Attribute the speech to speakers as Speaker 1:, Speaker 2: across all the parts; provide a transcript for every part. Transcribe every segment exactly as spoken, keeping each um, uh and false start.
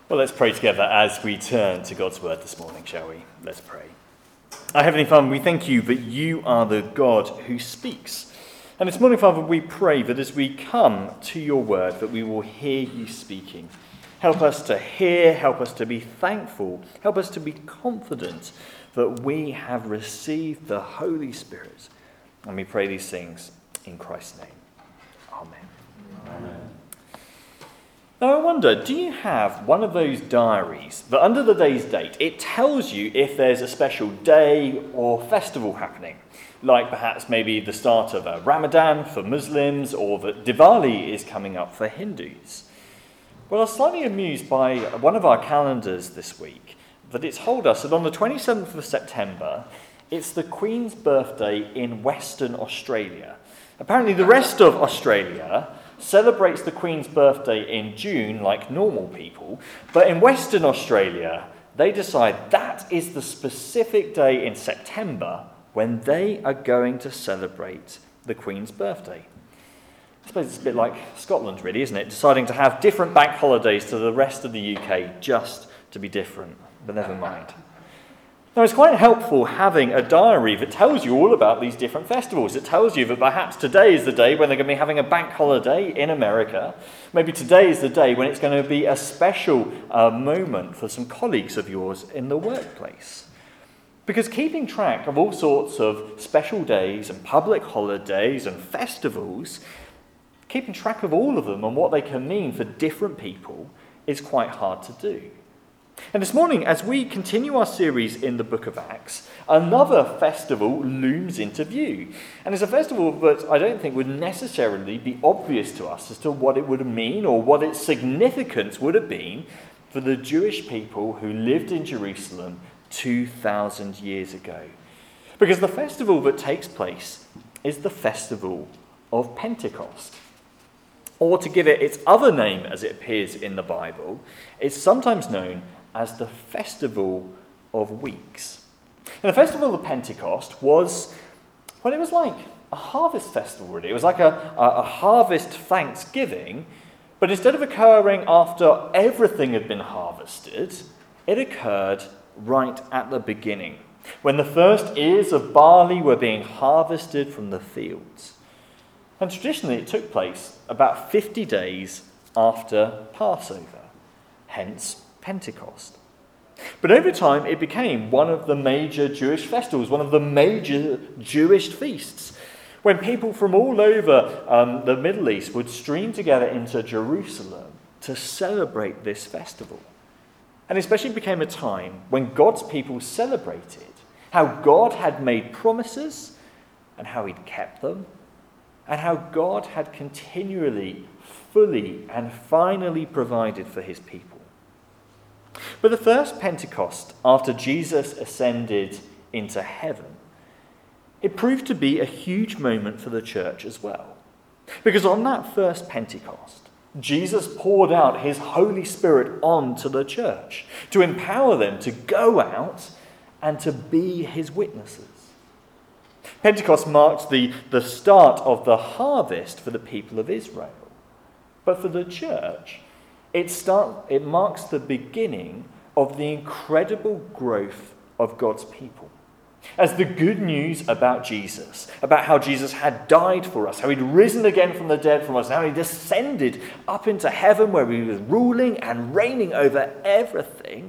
Speaker 1: Well, let's pray together as we turn to God's word this morning, shall we? Let's pray. Our Heavenly Father, we thank you that you are the God who speaks. And this morning, Father, we pray that as we come to your word, that we will hear you speaking. Help us to hear, help us to be thankful, help us to be confident that we have received the Holy Spirit. And we pray these things in Christ's name. Amen. Amen. Now I wonder, do you have one of those diaries that under the day's date, it tells you if there's a special day or festival happening? Like perhaps maybe the start of a Ramadan for Muslims, or that Diwali is coming up for Hindus. Well, I was slightly amused by one of our calendars this week, that it's told us that on the twenty-seventh of September, it's the Queen's birthday in Western Australia. Apparently the rest of Australia celebrates the Queen's birthday in June like normal people, but in Western Australia, they decide that is the specific day in September when they are going to celebrate the Queen's birthday. I suppose it's a bit like Scotland, really, isn't it? Deciding to have different bank holidays to the rest of the U K just to be different, but never mind. Now, it's quite helpful having a diary that tells you all about these different festivals. It tells you that perhaps today is the day when they're going to be having a bank holiday in America. Maybe today is the day when it's going to be a special uh, moment for some colleagues of yours in the workplace. Because keeping track of all sorts of special days and public holidays and festivals, keeping track of all of them and what they can mean for different people is quite hard to do. And this morning, as we continue our series in the book of Acts, another festival looms into view. And it's a festival that I don't think would necessarily be obvious to us as to what it would mean or what its significance would have been for the Jewish people who lived in Jerusalem two thousand years ago. Because the festival that takes place is the festival of Pentecost. Or to give it its other name as it appears in the Bible, it's sometimes known as the Festival of Weeks. And the Festival of Pentecost was, well, it was like a harvest festival, really. It was like a, a, a harvest thanksgiving, but instead of occurring after everything had been harvested, it occurred right at the beginning, when the first ears of barley were being harvested from the fields. And traditionally it took place about fifty days after Passover, hence Pentecost. But over time it became one of the major Jewish festivals, one of the major Jewish feasts, when people from all over um, the Middle East would stream together into Jerusalem to celebrate this festival. And especially became a time when God's people celebrated how God had made promises and how he'd kept them, and how God had continually, fully, and finally provided for his people. But the first Pentecost, after Jesus ascended into heaven, it proved to be a huge moment for the church as well. Because on that first Pentecost, Jesus poured out his Holy Spirit onto the church to empower them to go out and to be his witnesses. Pentecost marked the, the start of the harvest for the people of Israel. But for the church, it, start, it marks the beginning of the incredible growth of God's people. As the good news about Jesus, about how Jesus had died for us, how he'd risen again from the dead from us, how he descended up into heaven where he was ruling and reigning over everything,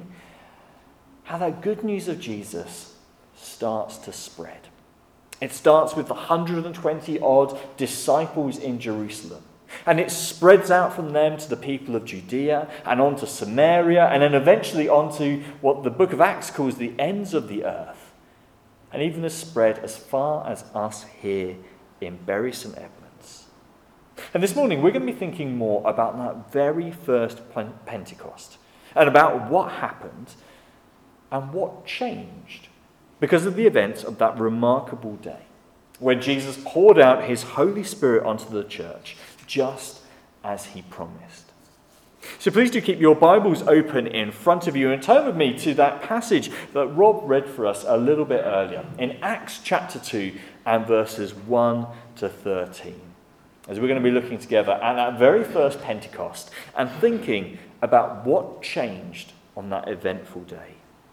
Speaker 1: how that good news of Jesus starts to spread. It starts with the one hundred twenty odd disciples in Jerusalem. And it spreads out from them to the people of Judea and on to Samaria and then eventually onto what the book of Acts calls the ends of the earth. And even has spread as far as us here in Bury St Edmunds. And this morning we're going to be thinking more about that very first Pentecost and about what happened and what changed because of the events of that remarkable day when Jesus poured out his Holy Spirit onto the church just as he promised. So please do keep your Bibles open in front of you and turn with me to that passage that Rob read for us a little bit earlier in Acts chapter two and verses one to thirteen. as we're going to be looking together at that very first Pentecost and thinking about what changed on that eventful day.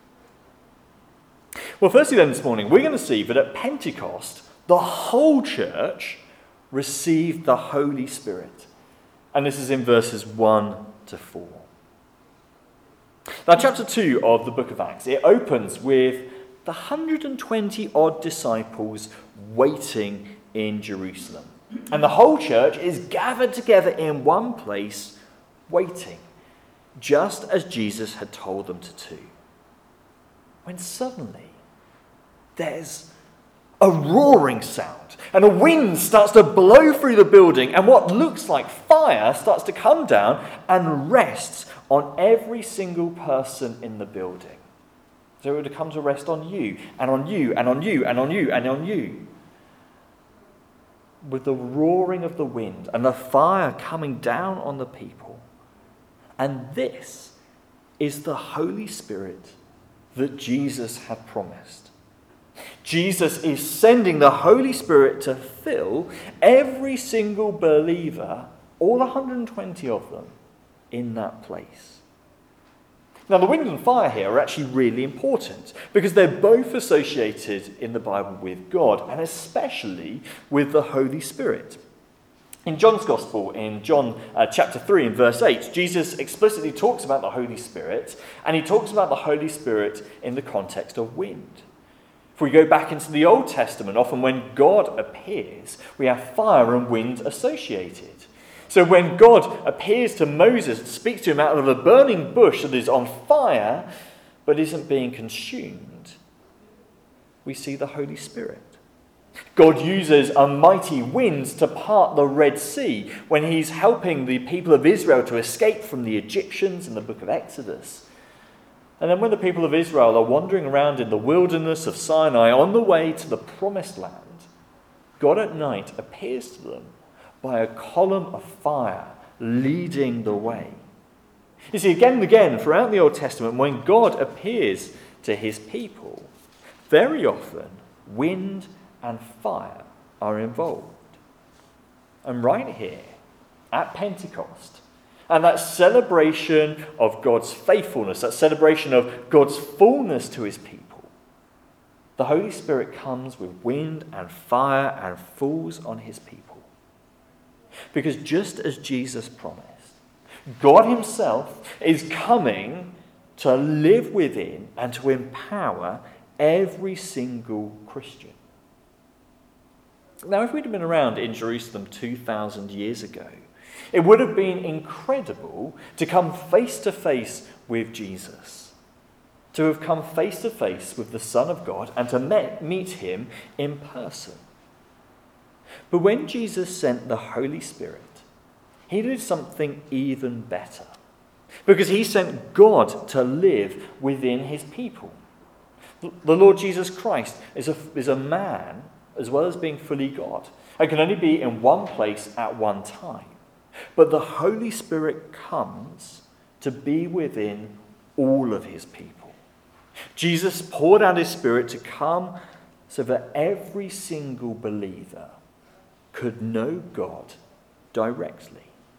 Speaker 1: Well, firstly then this morning, we're going to see that at Pentecost, the whole church received the Holy Spirit. And this is in verses one to four. Now, chapter two of the book of Acts, it opens with the one hundred twenty odd disciples waiting in Jerusalem. And the whole church is gathered together in one place, waiting, just as Jesus had told them to do. When suddenly, there's a roaring sound, and a wind starts to blow through the building, and what looks like fire starts to come down and rests on every single person in the building. So it would come to rest on you, and on you, and on you, and on you, and on you. With the roaring of the wind and the fire coming down on the people. And this is the Holy Spirit that Jesus had promised. Jesus is sending the Holy Spirit to fill every single believer, all one hundred twenty of them, in that place. Now, the wind and fire here are actually really important because they're both associated in the Bible with God and especially with the Holy Spirit. In John's Gospel, in John uh, chapter three and verse eight, Jesus explicitly talks about the Holy Spirit, and he talks about the Holy Spirit in the context of wind. If we go back into the Old Testament, often when God appears, we have fire and wind associated. So when God appears to Moses and speaks to him out of a burning bush that is on fire but isn't being consumed, we see the Holy Spirit. God uses a mighty wind to part the Red Sea when he's helping the people of Israel to escape from the Egyptians in the book of Exodus. And then when the people of Israel are wandering around in the wilderness of Sinai on the way to the promised land, God at night appears to them by a column of fire leading the way. You see, again and again throughout the Old Testament, when God appears to his people, very often wind and fire are involved. And right here, at Pentecost, and that celebration of God's faithfulness, that celebration of God's fullness to his people, the Holy Spirit comes with wind and fire and falls on his people. Because just as Jesus promised, God himself is coming to live within and to empower every single Christian. Now, if we'd have been around in Jerusalem two thousand years ago, it would have been incredible to come face to face with Jesus, to have come face to face with the Son of God and to met, meet him in person. But when Jesus sent the Holy Spirit, he did something even better, because he sent God to live within his people. The Lord Jesus Christ is a, is a man as well as being fully God, and can only be in one place at one time. But the Holy Spirit comes to be within all of his people. Jesus poured out his Spirit to come so that every single believer could know God directly.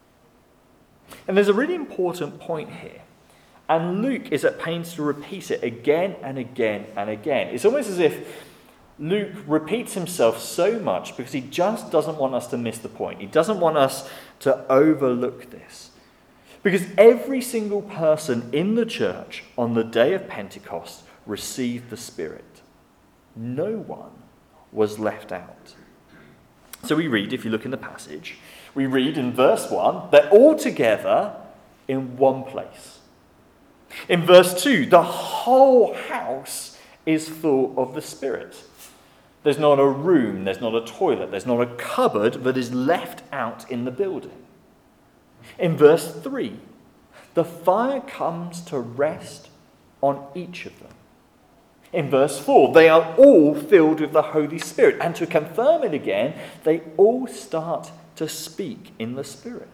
Speaker 1: And there's a really important point here. And Luke is at pains to repeat it again and again and again. It's almost as if Luke repeats himself so much because he just doesn't want us to miss the point. He doesn't want us to overlook this. Because every single person in the church on the day of Pentecost received the Spirit. No one was left out. So we read, if you look in the passage, we read in verse one, they're all together in one place. In verse two, the whole house is full of the Spirit. There's not a room, there's not a toilet, there's not a cupboard that is left out in the building. In verse three, the fire comes to rest on each of them. In verse four, they are all filled with the Holy Spirit. And to confirm it again, they all start to speak in the Spirit.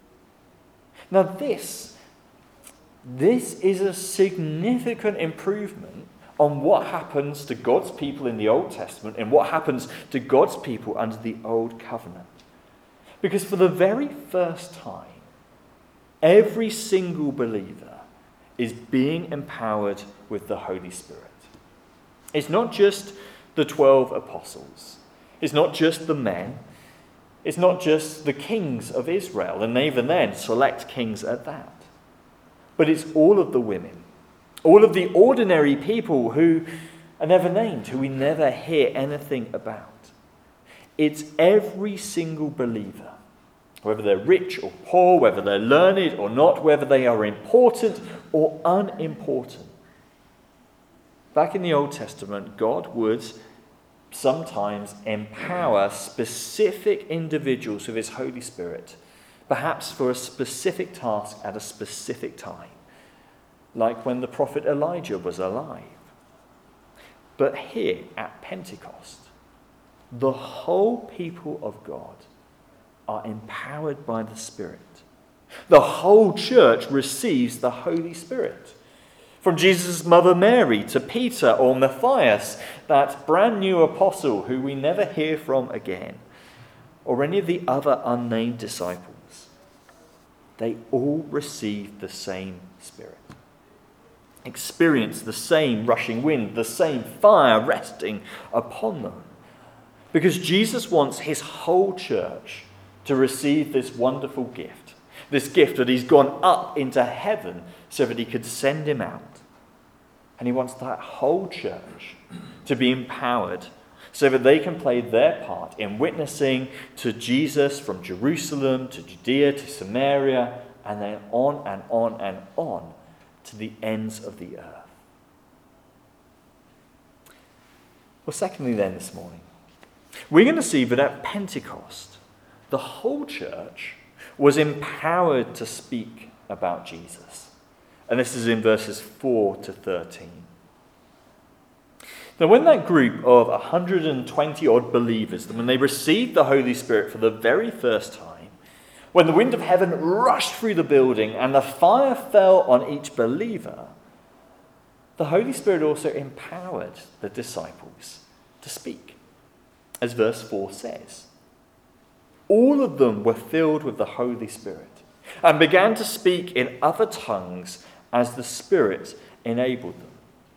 Speaker 1: Now this, this is a significant improvement on what happens to God's people in the Old Testament and what happens to God's people under the Old Covenant. Because for the very first time, every single believer is being empowered with the Holy Spirit. It's not just the twelve apostles. It's not just the men. It's not just the kings of Israel, and even then, select kings at that. But it's all of the women, all of the ordinary people who are never named, who we never hear anything about. It's every single believer, whether they're rich or poor, whether they're learned or not, whether they are important or unimportant. Back in the Old Testament, God would sometimes empower specific individuals with his Holy Spirit, perhaps for a specific task at a specific time, like when the prophet Elijah was alive. But here at Pentecost, the whole people of God are empowered by the Spirit. The whole church receives the Holy Spirit. From Jesus' mother Mary to Peter or Matthias, that brand new apostle who we never hear from again, or any of the other unnamed disciples, they all receive the same Spirit. Experience the same rushing wind, the same fire resting upon them. Because Jesus wants his whole church to receive this wonderful gift. This gift that he's gone up into heaven so that he could send him out. And he wants that whole church to be empowered so that they can play their part in witnessing to Jesus from Jerusalem to Judea to Samaria and then on and on and on to the ends of the earth. Well, secondly then this morning, we're going to see that at Pentecost, the whole church was empowered to speak about Jesus. And this is in verses four to thirteen. Now, when that group of one hundred twenty odd believers, when they received the Holy Spirit for the very first time, when the wind of heaven rushed through the building and the fire fell on each believer, the Holy Spirit also empowered the disciples to speak. As verse four says, all of them were filled with the Holy Spirit and began to speak in other tongues as the Spirit enabled them.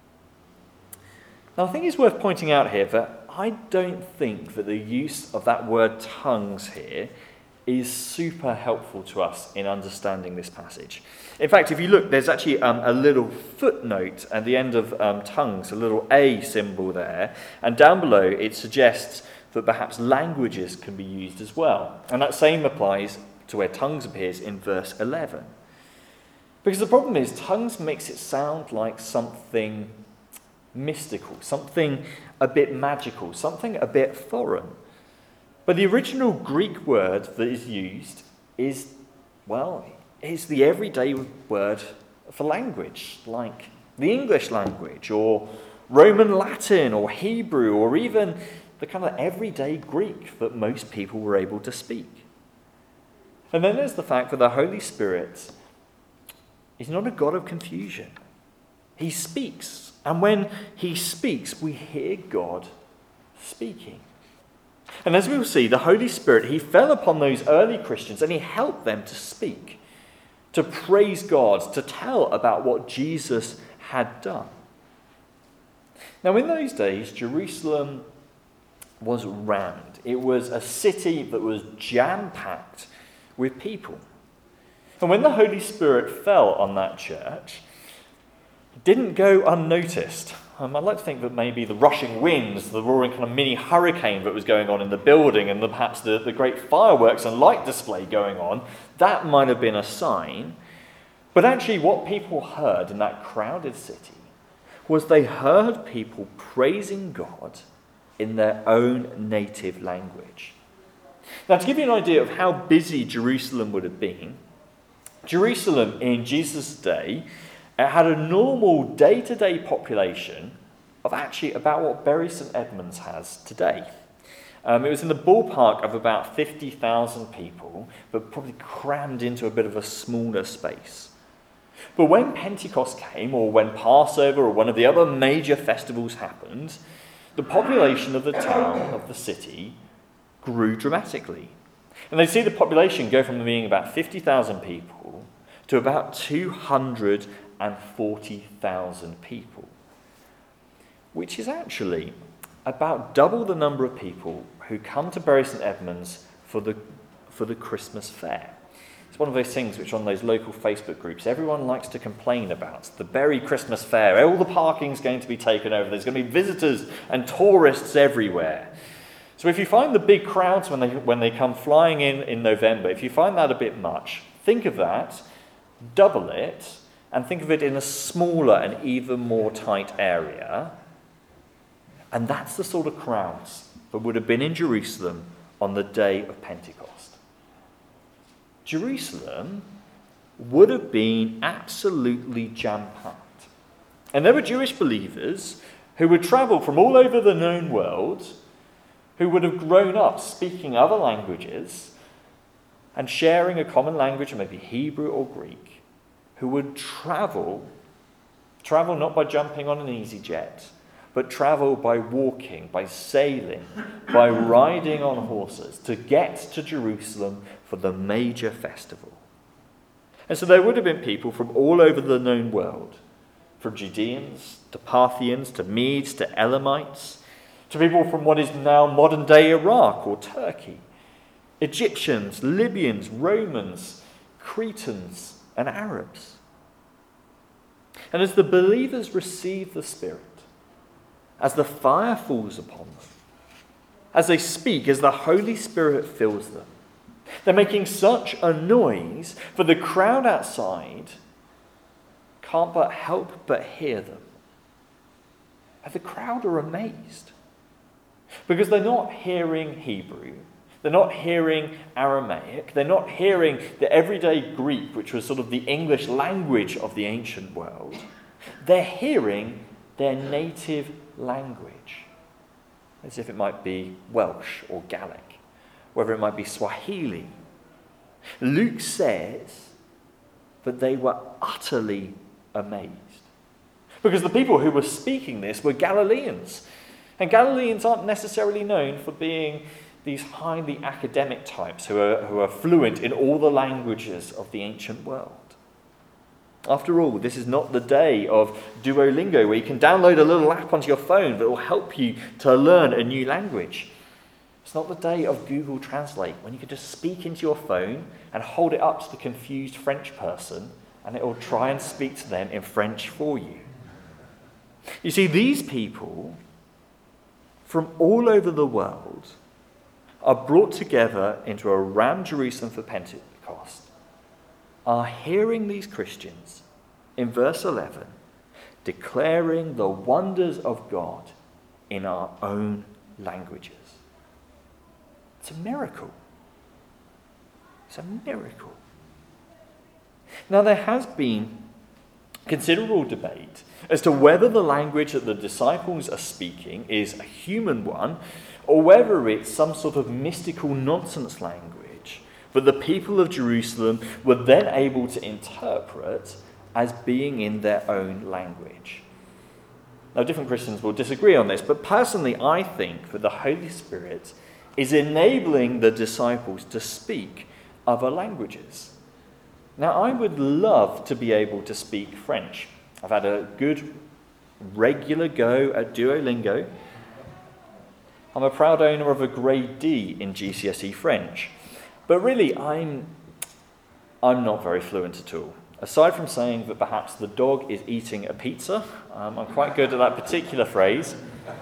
Speaker 1: Now, I think it's worth pointing out here that I don't think that the use of that word tongues here is super helpful to us in understanding this passage. In fact, if you look, there's actually um, a little footnote at the end of um, tongues, a little A symbol there, and down below it suggests that perhaps languages can be used as well. And that same applies to where tongues appears in verse eleven. Because the problem is, tongues makes it sound like something mystical, something a bit magical, something a bit foreign. But the original Greek word that is used is, well, is the everyday word for language, like the English language, or Roman Latin, or Hebrew, or even the kind of everyday Greek that most people were able to speak. And then there's the fact that the Holy Spirit is not a God of confusion. He speaks. And when he speaks, we hear God speaking. And as we will see, the Holy Spirit, he fell upon those early Christians and he helped them to speak, to praise God, to tell about what Jesus had done. Now, in those days, Jerusalem was rammed. It was a city that was jam-packed with people. And when the Holy Spirit fell on that church, it didn't go unnoticed. Um, I'd like to think that maybe the rushing winds, the roaring kind of mini hurricane that was going on in the building, and the, perhaps the, the great fireworks and light display going on, that might have been a sign. But actually what people heard in that crowded city was they heard people praising God in their own native language. Now, to give you an idea of how busy Jerusalem would have been, Jerusalem in Jesus' day it had a normal day-to-day population of actually about what Bury St Edmunds has today. Um, it was in the ballpark of about fifty thousand people, but probably crammed into a bit of a smaller space. But when Pentecost came, or when Passover or one of the other major festivals happened, the population of the town, of the city, grew dramatically. And they see the population go from being about fifty thousand people to about two hundred forty thousand people, which is actually about double the number of people who come to Bury St Edmunds for the, for the Christmas fair. It's one of those things which on those local Facebook groups everyone likes to complain about. The Bury Christmas fair, all the parking's going to be taken over. There's going to be visitors and tourists everywhere. So if you find the big crowds when they, when they come flying in in November, if you find that a bit much, think of that, double it, and think of it in a smaller and even more tight area. And that's the sort of crowds that would have been in Jerusalem on the day of Pentecost. Jerusalem would have been absolutely jam-packed. And there were Jewish believers who would travel from all over the known world, who would have grown up speaking other languages and sharing a common language, maybe Hebrew or Greek, who would travel, travel not by jumping on an EasyJet, but travel by walking, by sailing, by riding on horses to get to Jerusalem for the major festival. And so there would have been people from all over the known world, from Judeans to Parthians to Medes to Elamites, to people from what is now modern-day Iraq or Turkey, Egyptians, Libyans, Romans, Cretans, and Arabs. And as the believers receive the Spirit, as the fire falls upon them, as they speak, as the Holy Spirit fills them, they're making such a noise for the crowd outside can't but help but hear them. And the crowd are amazed because they're not hearing Hebrew, they're not hearing Aramaic, they're not hearing the everyday Greek, which was sort of the English language of the ancient world. They're hearing their native language, as if it might be Welsh or Gaelic, whether it might be Swahili. Luke says that they were utterly amazed, because the people who were speaking this were Galileans, and Galileans aren't necessarily known for being these highly academic types who are, who are fluent in all the languages of the ancient world. After all, this is not the day of Duolingo, where you can download a little app onto your phone that will help you to learn a new language. It's not the day of Google Translate, when you can just speak into your phone and hold it up to the confused French person, and it will try and speak to them in French for you. You see, these people from all over the world are brought together into around Jerusalem for Pentecost, are hearing these Christians in verse eleven declaring the wonders of God in our own languages. It's a miracle. It's a miracle. Now, there has been considerable debate as to whether the language that the disciples are speaking is a human one, or whether it's some sort of mystical nonsense language that the people of Jerusalem were then able to interpret as being in their own language. Now, different Christians will disagree on this, but personally I think that the Holy Spirit is enabling the disciples to speak other languages. Now, I would love to be able to speak French. I've had a good regular go at Duolingo. I'm a proud owner of a grade D in G C S E French. But really, I'm, I'm not very fluent at all. Aside from saying that perhaps the dog is eating a pizza, um, I'm quite good at that particular phrase.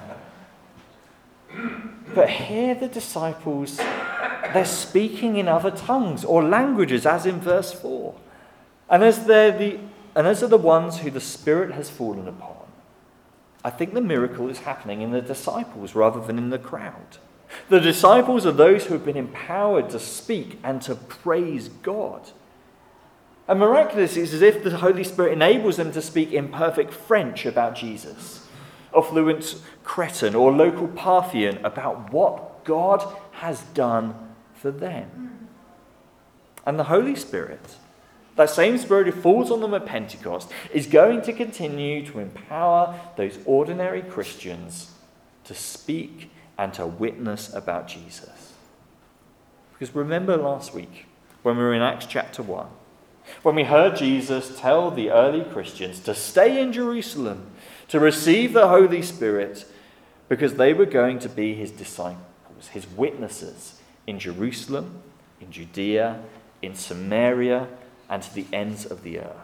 Speaker 1: But here the disciples, they're speaking in other tongues or languages, as in verse four. And as they're the and as are the ones who the Spirit has fallen upon, I think the miracle is happening in the disciples rather than in the crowd. The disciples are those who have been empowered to speak and to praise God. And miraculously, it's as if the Holy Spirit enables them to speak in perfect French about Jesus, or fluent Cretan or local Parthian about what God has done for them. And the Holy Spirit, that same Spirit who falls on them at Pentecost, is going to continue to empower those ordinary Christians to speak and to witness about Jesus. Because remember last week, when we were in Acts chapter one, when we heard Jesus tell the early Christians to stay in Jerusalem, to receive the Holy Spirit, because they were going to be his disciples, his witnesses in Jerusalem, in Judea, in Samaria, and to the ends of the earth.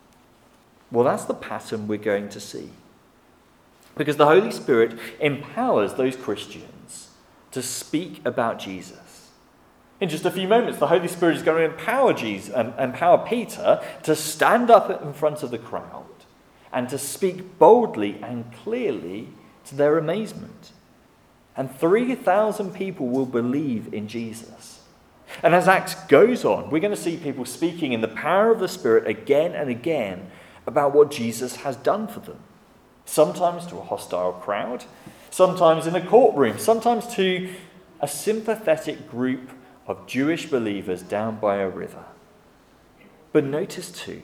Speaker 1: Well, that's the pattern we're going to see. Because the Holy Spirit empowers those Christians to speak about Jesus. In just a few moments, the Holy Spirit is going to empower Jesus, um, empower Peter to stand up in front of the crowd and to speak boldly and clearly to their amazement. And three thousand people will believe in Jesus. And as Acts goes on, we're going to see people speaking in the power of the Spirit again and again about what Jesus has done for them. Sometimes to a hostile crowd, sometimes in a courtroom, sometimes to a sympathetic group of Jewish believers down by a river. But notice too,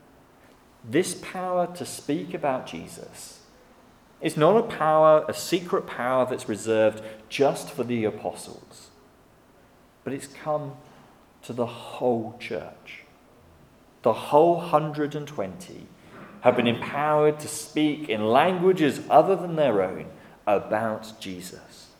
Speaker 1: this power to speak about Jesus is not a power, a secret power that's reserved just for the apostles, but it's come to the whole church. The whole one hundred twenty have been empowered to speak in languages other than their own about Jesus.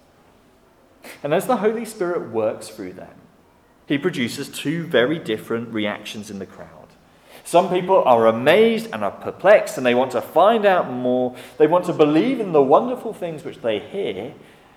Speaker 1: And as the Holy Spirit works through them, he produces two very different reactions in the crowd. Some people are amazed and are perplexed, and they want to find out more. They want to believe in the wonderful things which they hear.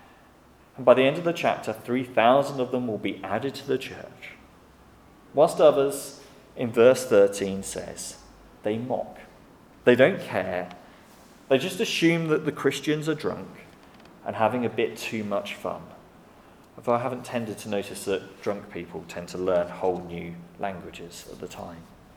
Speaker 1: And by the end of the chapter, three thousand of them will be added to the church. Whilst others, in verse thirteen, says, they mock. They don't care. They just assume that the Christians are drunk and having a bit too much fun. Although I haven't tended to notice that drunk people tend to learn whole new languages at the time.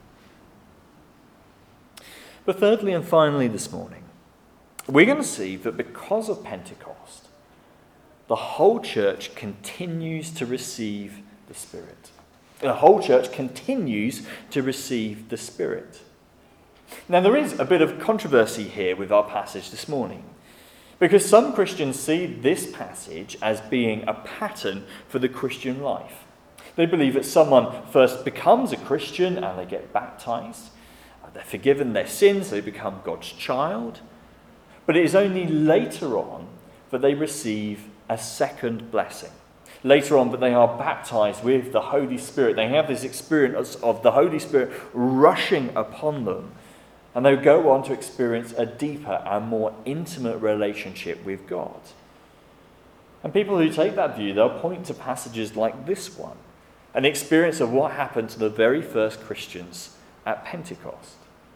Speaker 1: But thirdly and finally this morning, we're going to see that because of Pentecost, the whole church continues to receive the Spirit. The whole church continues to receive the Spirit. Now, there is a bit of controversy here with our passage this morning, because some Christians see this passage as being a pattern for the Christian life. They believe that someone first becomes a Christian and they get baptized. They're forgiven their sins, they become God's child. But it is only later on that they receive a second blessing. Later on that they are baptized with the Holy Spirit. They have this experience of the Holy Spirit rushing upon them. And they go on to experience a deeper and more intimate relationship with God. And people who take that view, they'll point to passages like this one, an experience of what happened to the very first Christians at Pentecost.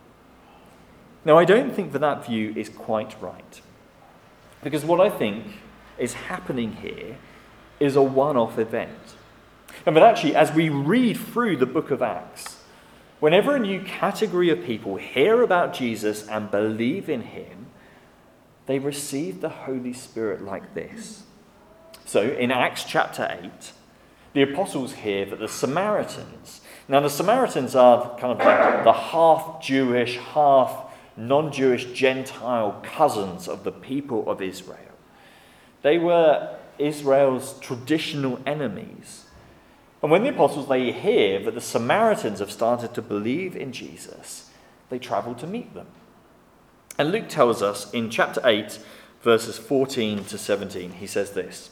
Speaker 1: Now, I don't think that that view is quite right, because what I think is happening here is a one-off event. And but actually, as we read through the book of Acts, whenever a new category of people hear about Jesus and believe in him, they receive the Holy Spirit like this. So in Acts chapter eight, the apostles hear that the Samaritans, now the Samaritans are kind of like the half-Jewish, half-non-Jewish Gentile cousins of the people of Israel. They were Israel's traditional enemies. And when the apostles, they hear that the Samaritans have started to believe in Jesus, they travel to meet them. And Luke tells us in chapter eight, verses fourteen to seventeen, he says this.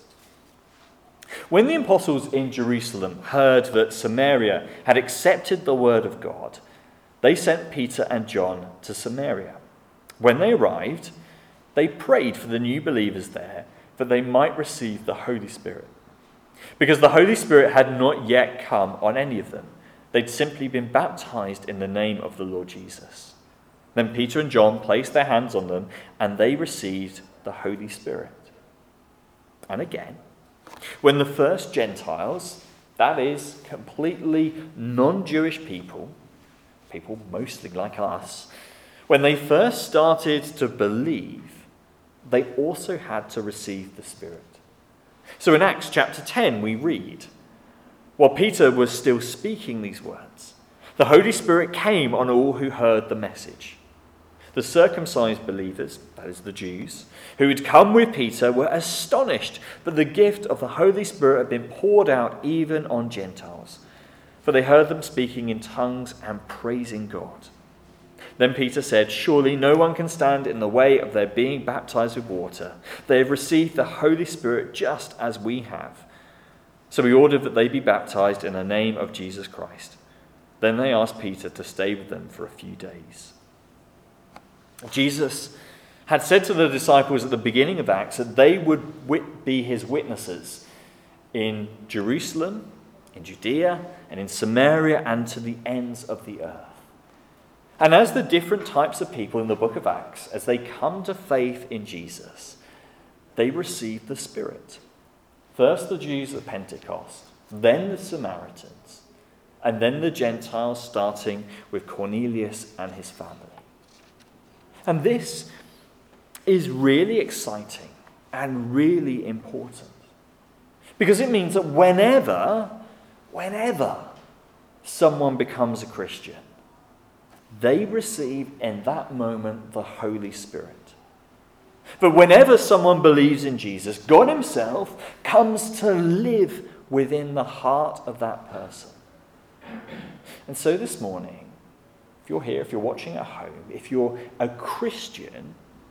Speaker 1: When the apostles in Jerusalem heard that Samaria had accepted the word of God, they sent Peter and John to Samaria. When they arrived, they prayed for the new believers there that they might receive the Holy Spirit. Because the Holy Spirit had not yet come on any of them. They'd simply been baptized in the name of the Lord Jesus. Then Peter and John placed their hands on them, and they received the Holy Spirit. And again, when the first Gentiles, that is, completely non-Jewish people, people mostly like us, when they first started to believe, they also had to receive the Spirit. So in Acts chapter ten, we read, while Peter was still speaking these words, the Holy Spirit came on all who heard the message. The circumcised believers, that is the Jews, who had come with Peter were astonished that the gift of the Holy Spirit had been poured out even on Gentiles, for they heard them speaking in tongues and praising God. Then Peter said, "Surely no one can stand in the way of their being baptized with water. They have received the Holy Spirit just as we have." So he ordered that they be baptized in the name of Jesus Christ. Then they asked Peter to stay with them for a few days. Jesus had said to the disciples at the beginning of Acts that they would wit- be his witnesses in Jerusalem, in Judea, and in Samaria, and to the ends of the earth. And as the different types of people in the book of Acts, as they come to faith in Jesus, they receive the Spirit. First the Jews at Pentecost, then the Samaritans, and then the Gentiles, starting with Cornelius and his family. And this is really exciting and really important, because it means that whenever, whenever someone becomes a Christian, they receive in that moment the Holy Spirit. But whenever someone believes in Jesus, God himself comes to live within the heart of that person. And so this morning, if you're here, if you're watching at home, if you're a Christian,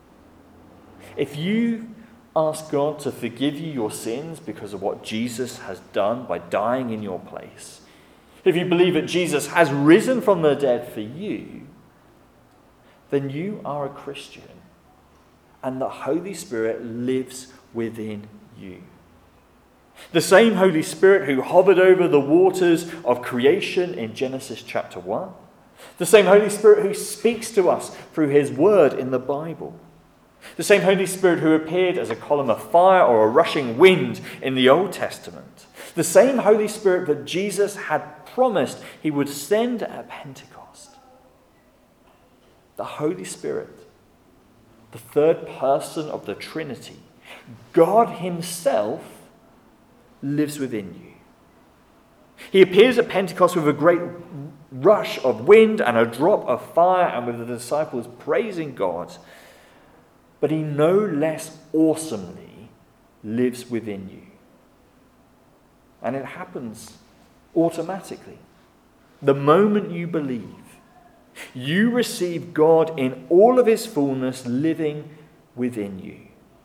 Speaker 1: if you ask God to forgive you your sins because of what Jesus has done by dying in your place, if you believe that Jesus has risen from the dead for you, then you are a Christian, and the Holy Spirit lives within you. The same Holy Spirit who hovered over the waters of creation in Genesis chapter one. The same Holy Spirit who speaks to us through his word in the Bible. The same Holy Spirit who appeared as a column of fire or a rushing wind in the Old Testament. The same Holy Spirit that Jesus had promised he would send at Pentecost. The Holy Spirit, the third person of the Trinity, God himself, lives within you. He appears at Pentecost with a great rush of wind and a drop of fire, and with the disciples praising God. But he no less awesomely lives within you. And it happens automatically. The moment you believe, you receive God in all of his fullness living within you.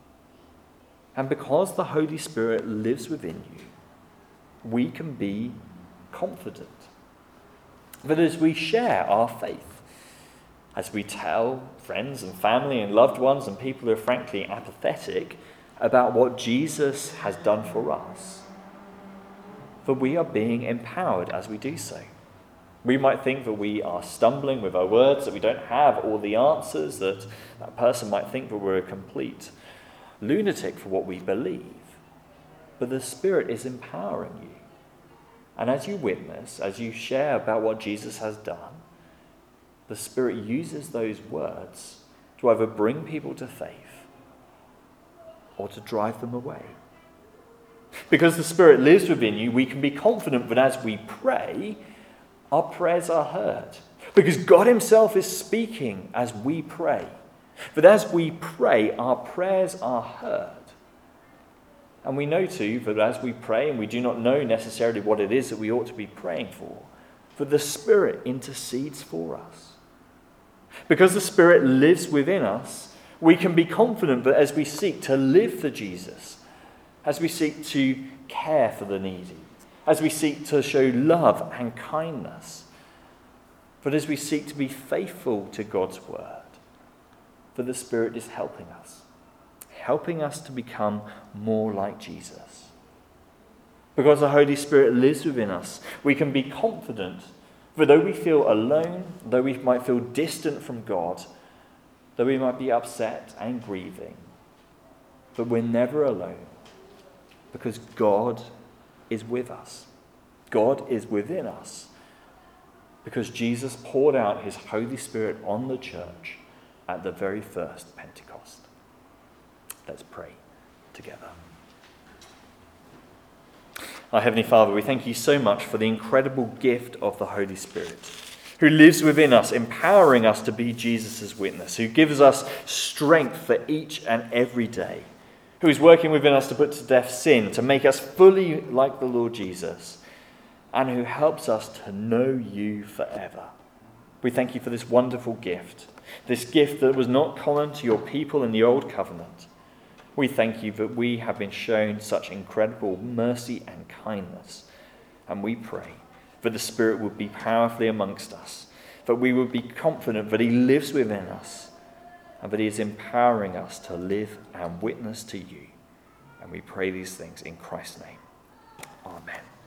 Speaker 1: And because the Holy Spirit lives within you, we can be confident that as we share our faith, as we tell friends and family and loved ones and people who are frankly apathetic about what Jesus has done for us, that we are being empowered as we do so. We might think that we are stumbling with our words, that we don't have all the answers, that that person might think that we're a complete lunatic for what we believe. But the Spirit is empowering you. And as you witness, as you share about what Jesus has done, the Spirit uses those words to either bring people to faith or to drive them away. Because the Spirit lives within you, we can be confident that as we pray, our prayers are heard. Because God himself is speaking as we pray. But as we pray, our prayers are heard. And we know too that as we pray, and we do not know necessarily what it is that we ought to be praying for, that the Spirit intercedes for us. Because the Spirit lives within us, we can be confident that as we seek to live for Jesus, as we seek to care for the needy, as we seek to show love and kindness, but as we seek to be faithful to God's word, that the Spirit is helping us, helping us to become more like Jesus. Because the Holy Spirit lives within us, we can be confident that though we feel alone, though we might feel distant from God, though we might be upset and grieving, but we're never alone, because God is with us. God is within us, because Jesus poured out his Holy Spirit on the church at the very first Pentecost. Let's pray together. Our Heavenly Father, we thank you so much for the incredible gift of the Holy Spirit, who lives within us, empowering us to be Jesus' witness, who gives us strength for each and every day, who is working within us to put to death sin, to make us fully like the Lord Jesus, and who helps us to know you forever. We thank you for this wonderful gift, this gift that was not common to your people in the old covenant. We thank you that we have been shown such incredible mercy and kindness, and we pray that the Spirit would be powerfully amongst us, that we would be confident that he lives within us, and that he is empowering us to live and witness to you. And we pray these things in Christ's name. Amen.